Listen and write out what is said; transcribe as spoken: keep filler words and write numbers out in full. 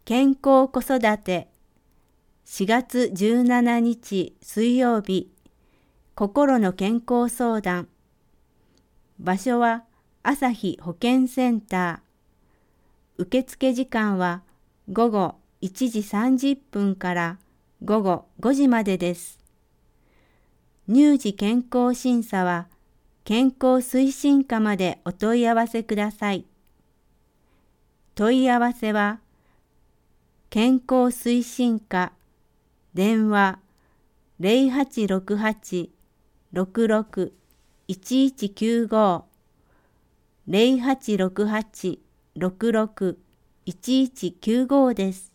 健康子育てしがつじゅうしちにち水曜日、心の健康相談。場所は朝日保健センター。受付時間はごごいちじさんじゅっぷんからごごごじまでです。乳児健康審査は健康推進課までお問い合わせください。問い合わせは健康推進課電話 ゼロはちろくはち ろくろく いちいちきゅうご ゼロはちろくはち ろくろく いちいちきゅうごです。